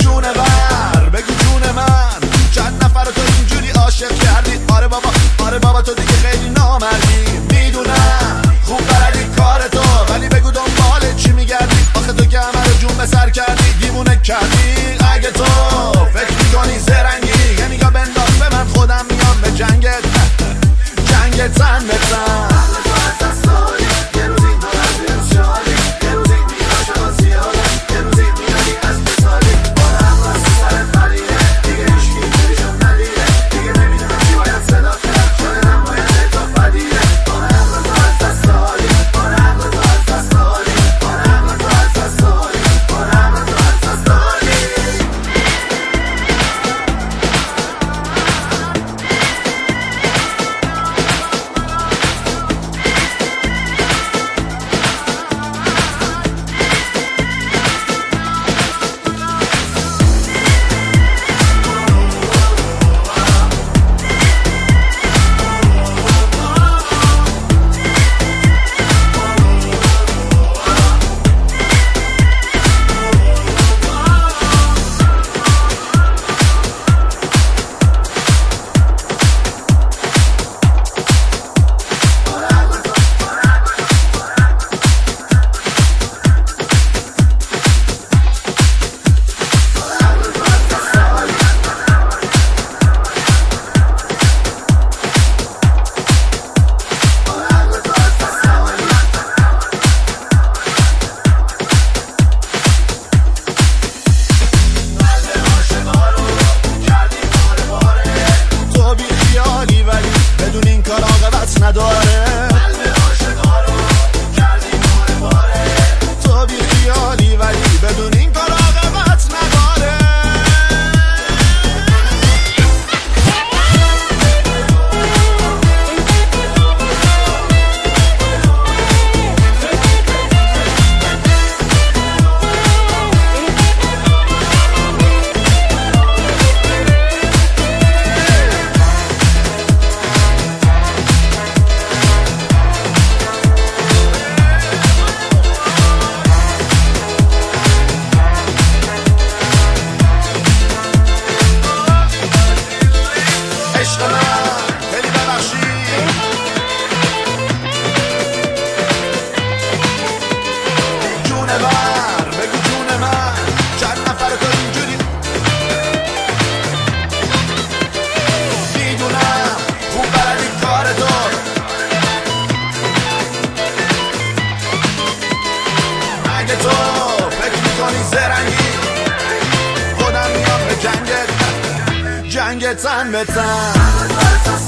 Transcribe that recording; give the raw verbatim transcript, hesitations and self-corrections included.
جونه بر بگو جون من، چند نفر تو اینجوری عاشق کردی؟ آره بابا آره بابا تو دیگه خیلی نامردی. میدونم خوب بلدی کار تو، ولی بگو دنبال چی میگردی؟ آخه تو که همه رو جون به سر کردی، دیوونه کردی. اگه تو فکر میکنی زرنگی یه نگاه بنداز به من، خودم میام به جنگت جنگت زن بزن. نداره قلب عاشقا رو کردی باره باره، تو بی خیالی ولی بدون این کار عاقبت نداره. تو فکر میکنی زرنگی، خودم میام به جنگت جنگت زن بزن.